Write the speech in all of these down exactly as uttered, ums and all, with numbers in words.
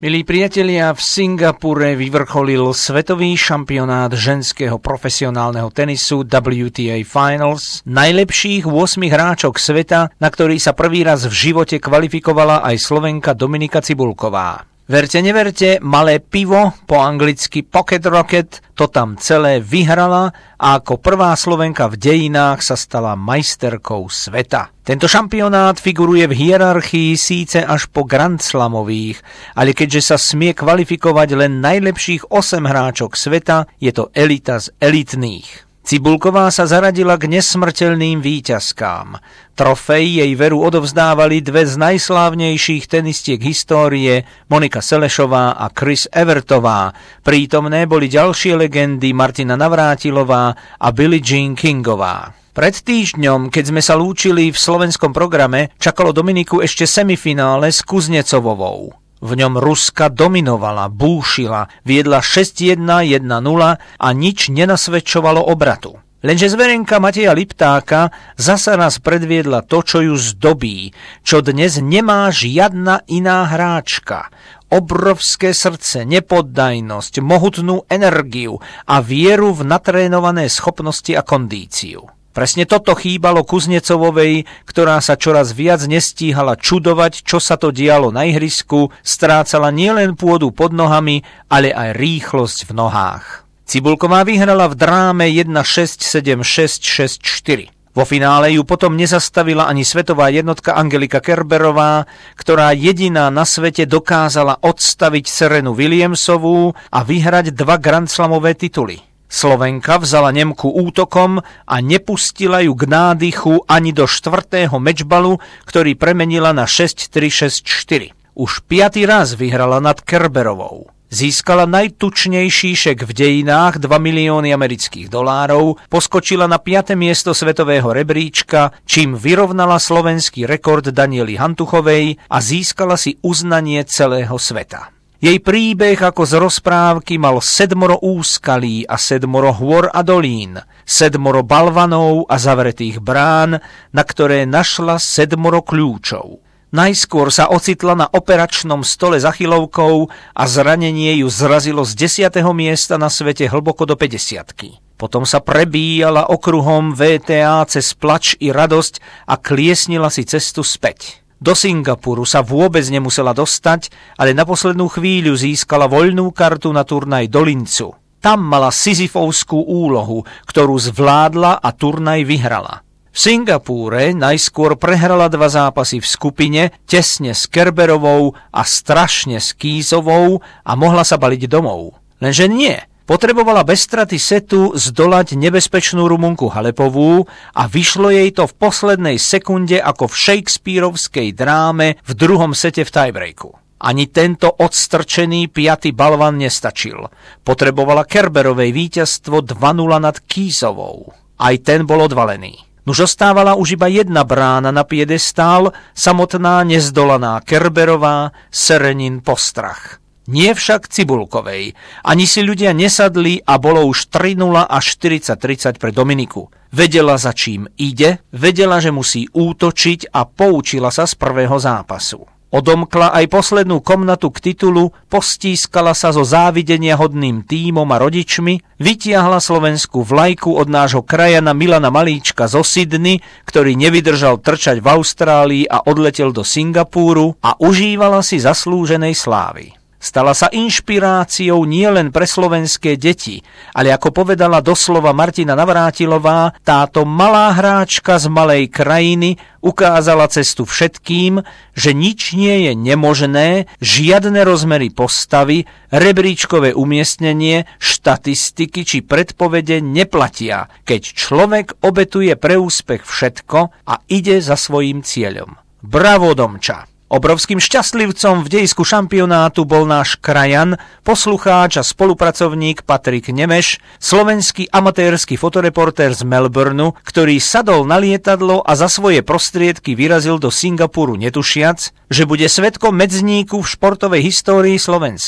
Milí priatelia, v Singapure vyvrcholil svetový šampionát ženského profesionálneho tenisu W T A Finals. Najlepších ôsmich hráčok sveta, na ktorý sa prvý raz v živote kvalifikovala aj Slovenka Dominika Cibulková. Verte, neverte, malé pivo, po anglicky Pocket Rocket, to tam celé vyhrala a ako prvá Slovenka v dejinách sa stala majsterkou sveta. Tento šampionát figuruje v hierarchii síce až po Grand Slamových, ale keďže sa smie kvalifikovať len najlepších osem hráčok sveta, je to elita z elitných. Cibulková sa zaradila k nesmrteľným víťazkám. Trofej jej veru odovzdávali dve z najslávnejších tenistiek histórie, Monika Selešová a Chris Evertová. Prítomné boli ďalšie legendy, Martina Navrátilová a Billie Jean Kingová. Pred týždňom, keď sme sa lúčili v slovenskom programe, čakalo Dominiku ešte semifinále s Kuznecovovou. V ňom Ruska dominovala, búšila, viedla šesť jedna, jedna nula a nič nenasvedčovalo obratu. Lenže zverenka Mateja Liptáka zasa raz predviedla to, čo ju zdobí, čo dnes nemá žiadna iná hráčka. Obrovské srdce, nepoddajnosť, mohutnú energiu a vieru v natrénované schopnosti a kondíciu. Presne toto chýbalo Kuznecovovej, ktorá sa čoraz viac nestíhala čudovať, čo sa to dialo na ihrisku, strácala nielen pôdu pod nohami, ale aj rýchlosť v nohách. Cibulková vyhrala v dráme jedna šesť, sedem šesť, šesť štyri. Vo finále ju potom nezastavila ani svetová jednotka Angelika Kerberová, ktorá jediná na svete dokázala odstaviť Serenu Williamsovú a vyhrať dva Grand Slamové tituly. Slovenka vzala Nemku útokom a nepustila ju k nádychu ani do štvrtého mečbalu, ktorý premenila na šesť tri šesť štyri. Už piaty raz vyhrala nad Kerberovou. Získala najtučnejší šek v dejinách dva milióny amerických dolárov, poskočila na piate miesto svetového rebríčka, čím vyrovnala slovenský rekord Daniely Hantuchovej a získala si uznanie celého sveta. Jej príbeh ako z rozprávky mal sedmoro úskalí a sedmoro hôr a dolín, sedmoro balvanov a zavretých brán, na ktoré našla sedmoro kľúčov. Najskôr sa ocitla na operačnom stole s achilovkou a zranenie ju zrazilo z desiateho miesta na svete hlboko do päťdesiatky. Potom sa prebíjala okruhom vé té á cez plač i radosť a kliesnila si cestu späť. Do Singapuru sa vôbec nemusela dostať, ale na poslednú chvíľu získala voľnú kartu na turnaj do Lincu. Tam mala Sisyfovskú úlohu, ktorú zvládla a turnaj vyhrala. V Singapúre najskôr prehrala dva zápasy v skupine, tesne s Kerberovou a strašne s Kýzovou a mohla sa baliť domov. Lenže nie. Potrebovala bez straty setu zdolať nebezpečnú Rumunku Halepovú a vyšlo jej to v poslednej sekunde ako v shakespearovskej dráme v druhom sete v tiebreaku. Ani tento odstrčený piaty balvan nestačil. Potrebovala Kerberovej víťazstvo dva nula nad Kýzovou. Aj ten bol odvalený. Nuž ostávala už iba jedna brána na piedestál, samotná nezdolaná Kerberová, Serenin postrach. Nie však Cibulkovej. Ani si ľudia nesadli a bolo už tri nula a štyridsať tridsať pre Dominiku. Vedela, za čím ide, vedela, že musí útočiť a poučila sa z prvého zápasu. Odomkla aj poslednú komnatu k titulu, postískala sa so závidenia hodným tímom a rodičmi, vytiahla slovenskú vlajku od nášho krajana Milana Malíčka zo Sydney, ktorý nevydržal trčať v Austrálii a odletel do Singapúru a užívala si zaslúženej slávy. Stala sa inšpiráciou nielen pre slovenské deti, ale ako povedala doslova Martina Navrátilová, táto malá hráčka z malej krajiny ukázala cestu všetkým, že nič nie je nemožné, žiadne rozmery postavy, rebríčkové umiestnenie, štatistiky či predpovede neplatia, keď človek obetuje pre úspech všetko a ide za svojím cieľom. Bravo, Domča! Obrovským šťastlivcom v dejisku šampionátu bol náš krajan, poslucháč a spolupracovník Patrik Nemeš, slovenský amatérsky fotoreportér z Melbourneu, ktorý sadol na lietadlo a za svoje prostriedky vyrazil do Singapuru netušiac, že bude svedkom medzníku v športovej histórii Slovenska.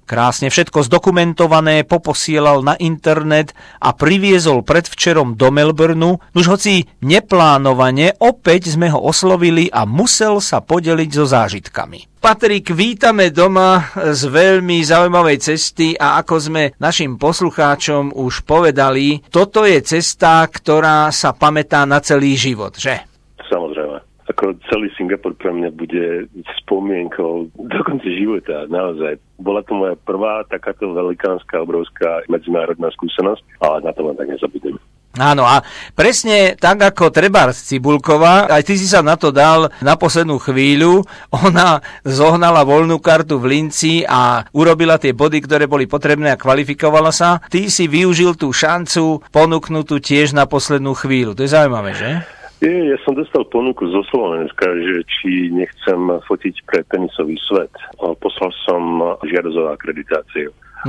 Krásne všetko zdokumentované poposielal na internet a priviezol predvčerom do Melbourneu. Už hoci neplánovane, opäť sme ho oslovili a musel sa podeliť so zážitkami. Patrik, vítame doma z veľmi zaujímavej cesty a ako sme našim poslucháčom už povedali, toto je cesta, ktorá sa pamätá na celý život, že? Samozrejme. Ako celý Singapur pre mňa bude spomienkou do konca života, naozaj. Bola to moja prvá takáto velikánska, obrovská medzinárodná skúsenosť, ale na to len tak nezabudnem. Áno, a presne tak ako trebárs Cibulková, aj ty si sa na to dal na poslednú chvíľu, ona zohnala voľnú kartu v Linci a urobila tie body, ktoré boli potrebné a kvalifikovala sa. Ty si využil tú šancu ponúknutú tiež na poslednú chvíľu. To je zaujímavé, že? Je, ja som dostal ponuku zo Slovenska, že či nechcem fotiť pre tenisový svet. Poslal som žiadosť o akreditáciu.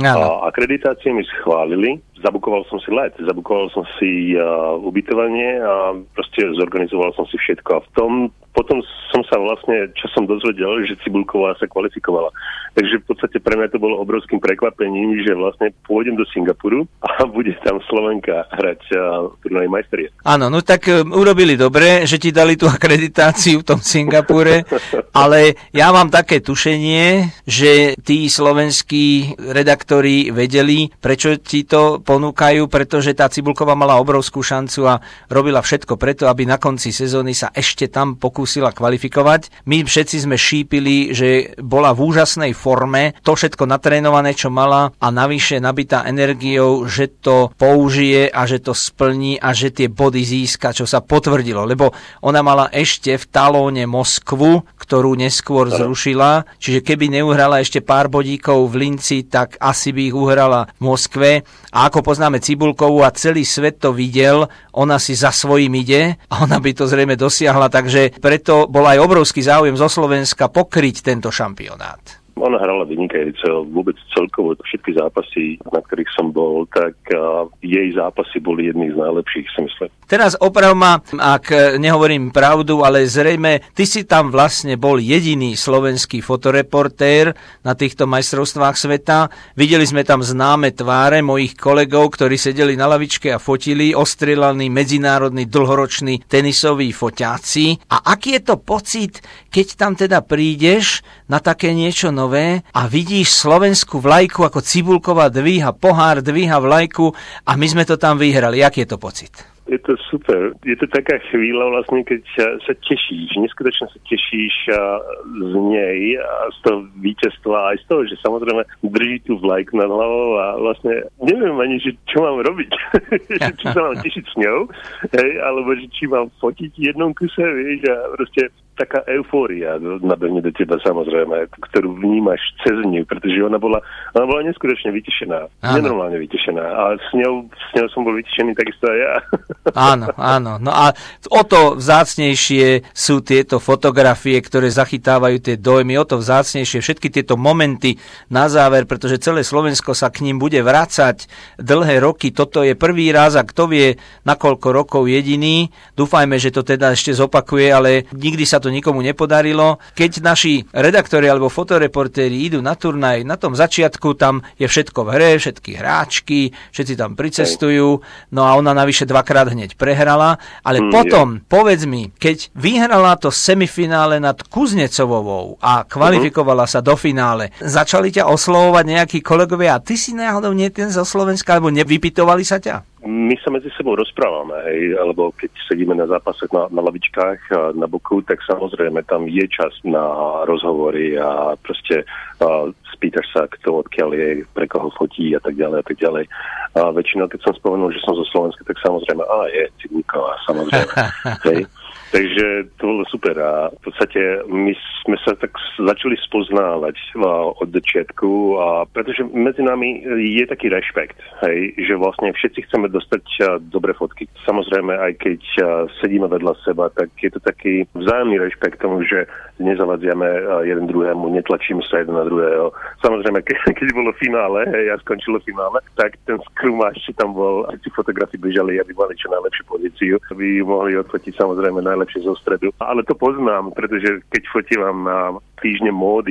A akreditácie mi schválili, zabukoval som si let, zabukoval som si uh, ubytovanie a proste zorganizoval som si všetko. A v tom potom som sa vlastne časom dozvedel, že Cibulková sa kvalifikovala. Takže v podstate pre mňa to bolo obrovským prekvapením, že vlastne pôjdem do Singapuru a bude tam Slovenka hrať uh, turnaj majsterie. Áno, no tak um, urobili dobre, že ti dali tú akreditáciu v tom Singapure, ale ja mám také tušenie, že tí slovenskí redaktori vedeli, prečo ti to ponúkajú, pretože tá Cibulková mala obrovskú šancu a robila všetko preto, aby na konci sezóny sa ešte tam pokúsila kvalifikovať. My všetci sme šípili, že bola v úžasnej forme, to všetko natrénované, čo mala a navyše nabitá energiou, že to použije a že to splní a že tie body získa, čo sa potvrdilo, lebo ona mala ešte v talóne Moskvu, ktorú neskôr zrušila, čiže keby neuhrala ešte pár bodíkov v Linci, tak asi by ich uhrala v Moskve. A ako poznáme Cibulkovú a celý svet to videl, ona si za svojím ide a ona by to zrejme dosiahla, takže preto bol aj obrovský záujem zo Slovenska pokryť tento šampionát. Ona hrala vynikajúco, vôbec celkovo všetky zápasy, na ktorých som bol, tak uh, jej zápasy boli jedných z najlepších, si myslím. Teraz oprav ma, ak nehovorím pravdu, ale zrejme ty si tam vlastne bol jediný slovenský fotoreportér na týchto majstrovstvách sveta. Videli sme tam známe tváre mojich kolegov, ktorí sedeli na lavičke a fotili, ostrieľaní medzinárodní dlhoroční tenisoví foťáci. A aký je to pocit, keď tam teda prídeš na také niečo nové a vidíš slovenskú vlajku, ako Cibulková dvíha pohár, dvíha vlajku a my sme to tam vyhrali. Aký je to pocit? Je to super. Je to taká chvíľa vlastne, keď sa tešíš, neskutočne sa tešíš z nej a z toho víťazstva aj z toho, že samozrejme drží tú vlajku nad hlavou a vlastne neviem ani, že čo mám robiť. Či sa mám tešiť s ňou, hej, alebo že či mám fotiť v jednom kuse, vieš, a proste taká eufória nabehne do teba, samozrejme, ktorú vnímaš cez ňu, pretože ona bola, ona bola neskutočne vytešená, nenormálne vytešená a s ňou, s ňou som bol vytešený takisto aj ja. Áno, áno. No a o to vzácnejšie sú tieto fotografie, ktoré zachytávajú tie dojmy, o to vzácnejšie všetky tieto momenty na záver, pretože celé Slovensko sa k ním bude vracať dlhé roky. Toto je prvý raz a kto vie, na koľko rokov jediný. Dúfajme, že to teda ešte zopakuje, ale nikdy sa to nikomu nepodarilo. Keď naši redaktori alebo fotoreportéri idú na turnaj, na tom začiatku tam je všetko v hre, všetky hráčky, všetci tam pricestujú, no a ona navyše dvakrát hneď prehrala, ale mm, potom, je. povedz mi, keď vyhrala to semifinále nad Kuznecovou a kvalifikovala uh-huh. sa do finále, začali ťa oslovovať nejakí kolegovia a ty si náhodou nie ten zo Slovenska, alebo nevypytovali sa ťa? My sa medzi sebou rozprávame, hej, alebo keď sedíme na zápasoch na, na lavičkách na boku, tak samozrejme tam je čas na rozhovory a proste uh, spýtaš sa, kto odkiaľ je, pre koho fotí a tak ďalej a tak ďalej. A väčšinou, keď som spomenul, že som zo Slovenska, tak samozrejme, á, je Cibulková, samozrejme. Hej. Takže to bolo super a v podstate my sme sa tak začali spoznávať od začiatku, a pretože medzi nami je taký rešpekt, hej, že vlastne všetci chceme dostať dobré fotky. Samozrejme, aj keď sedíme vedľa seba, tak je to taký vzájomný rešpekt tomu, že nezavadziame jeden druhému, netlačíme sa jeden na druhého. Samozrejme, ke, keď bolo finále, hej, a skončilo finále, tak ten skrumáš, či tam bol, aj tí fotografi bežali, aby mali čo najlepšiu pozíciu, aby mohli odfotiť samozrejme najlepšie zo stredu. Ale to poznám, pretože keď fotím na týždne módy,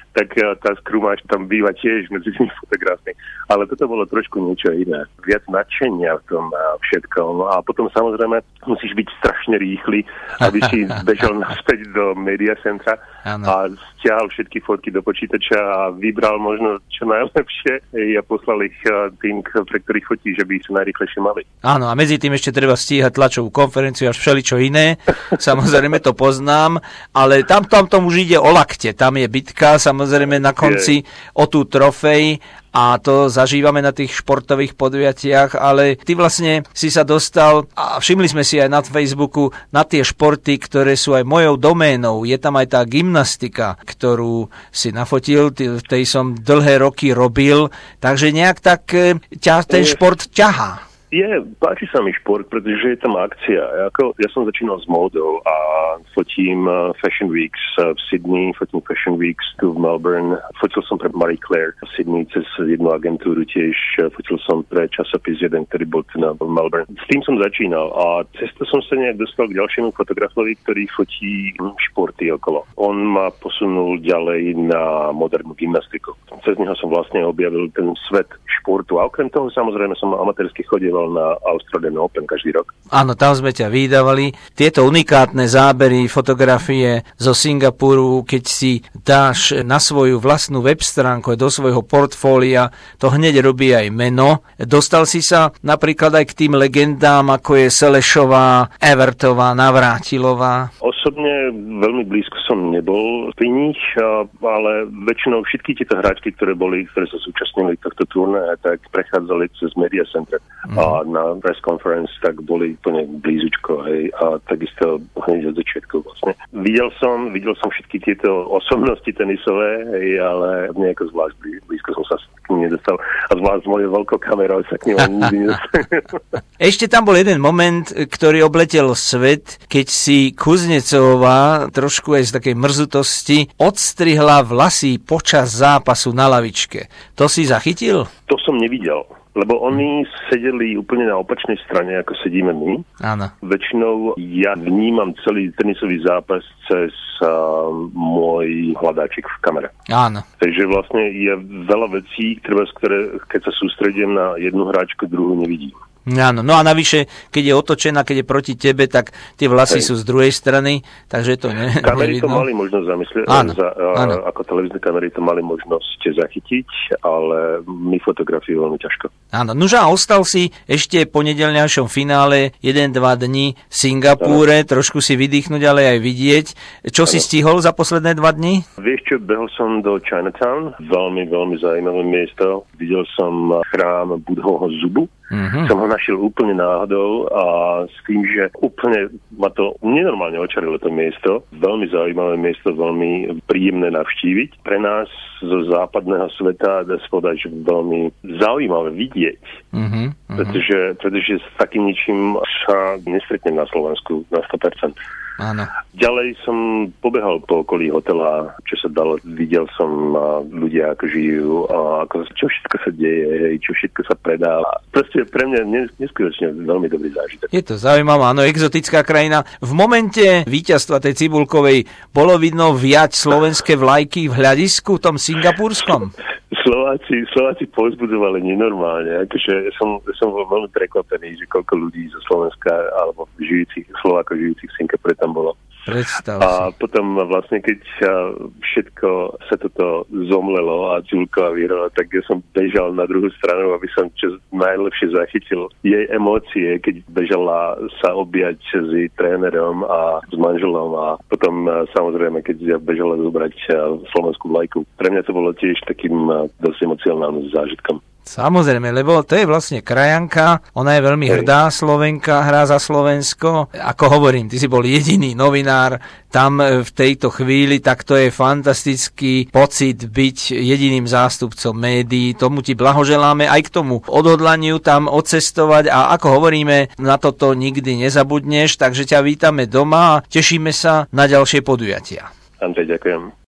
tak tá skrumáč tam býva tiež medzi tými fotografmi. Ale toto bolo trošku niečo iné. Viac nadšenia v tom všetkom. A potom samozrejme musíš byť strašne rýchly, aby si bežal naspäť do media centra a stiahol všetky fotky do počítača a vybral možno čo najlepšie a poslal ich tým, pre ktorých fotíš, aby ich čo najrýchlejšie mali. Áno, a medzi tým ešte treba stíhať tlačovú konferenciu až všeličo iné. Samozrejme to poznám, ale tam, tam tomu už ide o lakte. Tam je bitka, samozrejme na konci o tú trofej a to zažívame na tých športových podujatiach, ale ty vlastne si sa dostal, a všimli sme si aj na Facebooku, na tie športy, ktoré sú aj mojou doménou. Je tam aj tá gymnastika, ktorú si nafotil, v tej som dlhé roky robil, takže nejak tak ťa ten šport ťahá. Je, páči sa mi šport, pretože je tam akcia. Ja, ako, ja som začínal s módou a fotím uh, Fashion Weeks uh, v Sydney, fotím Fashion Weeks tu v Melbourne. Fotil som pre Marie Claire v Sydney cez jednu agentúru tiež. Uh, fotil som pre časopis jeden, ktorý bol tu na v Melbourne. S tým som začínal a cez to som sa nejak dostal k ďalšiemu fotografovi, ktorý fotí športy okolo. On ma posunul ďalej na modernú gymnastiku. Cez neho som vlastne objavil ten svet športu a okrem toho samozrejme som amatérsky chodil na Australian Open každý rok. Áno, tam sme ťa vydávali. Tieto unikátne zábery, fotografie zo Singapuru, keď si dáš na svoju vlastnú web stránku, do svojho portfólia, to hneď robí aj meno. Dostal si sa napríklad aj k tým legendám, ako je Selešová, Evertová, Navrátilová? Osobne veľmi blízko som nebol pri nich, ale väčšinou všetky tieto hráčky, ktoré boli, ktoré sa zúčastnili tohto turné, tak prechádzali cez Media Center. Mm. A na press conference tak boli úplne blízučko, hej, a takisto hneď od začiatku vlastne. Videl som, videl som všetky tieto osobnosti tenisové, hej, ale nejako zvlášť blízko som sa k nim nedostal. A zvlášť s mojou veľkou kamerou sa k nim nikdy nedostal. Ešte tam bol jeden moment, ktorý obletel svet, keď si Kuznecová trošku aj z takej mrzutosti odstrihla vlasy počas zápasu na lavičke. To si zachytil? To som nevidel. Lebo oni sedeli úplne na opačnej strane, ako sedíme my. Áno. Väčšinou ja vnímam celý tenisový zápas cez uh, môj hľadáčik v kamere. Áno. Takže vlastne je veľa vecí, ktoré, keď sa sústredím na jednu hráčku, druhú nevidím. Áno, no a navyše, keď je otočená, keď je proti tebe, tak tie vlasy Hej. sú z druhej strany, takže to ne, kamery nevidno. To mali možnosť zamyslieť, áno, za, áno. ako televízne kamery to mali možnosť zachytiť, ale my fotografiu veľmi ťažko. Áno, nože a ostal si ešte po nedeľňajšom finále jeden dva dni v Singapúre, áno. Trošku si vydýchnuť, ale aj vidieť. Čo áno. si stihol za posledné dva dni? Vieš čo, behol som do Chinatown, veľmi, veľmi zaujímavé miesto. Videl som chrám Budhovho zubu. Mm-hmm. Som ho našiel úplne náhodou a s tým, že úplne ma to nenormálne očarilo to miesto. Veľmi zaujímavé miesto, veľmi príjemné navštíviť. Pre nás zo západného sveta dá sa povedať, že veľmi zaujímavé vidieť. Mm-hmm. Pretože, pretože s takým ničím sa nestretnem na Slovensku na sto percent. Áno. Ďalej som pobehal po okolí hotela, čo sa dalo, videl som ľudia, ako žijú, a ako, čo všetko sa deje, čo všetko sa predáva. Proste pre mňa neskutočne veľmi dobrý zážitok. Je to zaujímavé, áno, exotická krajina. V momente víťazstva tej Cibulkovej bolo vidno viac slovenské vlajky v hľadisku, v tom singapurskom? Slováci, Slováci povzbudzovali nenormálne. Akože som, som bol veľmi prekvapený, že koľko ľudí zo Slovenska alebo žijúcich, Slovákov žijúcich v Singapure tam bolo. Predstav a si. Potom vlastne, keď všetko sa toto zomlelo a Ďulková vyhrala, tak ja som bežal na druhú stranu, aby som čo najlepšie zachytil jej emócie, keď bežala sa objať s trénerom a s manželom a potom samozrejme, keď ja bežala zobrať slovenskú vlajku. Pre mňa to bolo tiež takým dosť emocionálnym zážitkom. Samozrejme, lebo to je vlastne krajanka, ona je veľmi hrdá Slovenka, hrá za Slovensko. Ako hovorím, ty si bol jediný novinár tam v tejto chvíli, tak to je fantastický pocit byť jediným zástupcom médií. Tomu ti blahoželáme aj k tomu odhodlaniu tam odcestovať a ako hovoríme, na toto nikdy nezabudneš, takže ťa vítame doma a tešíme sa na ďalšie podujatia. Andrej, ďakujem.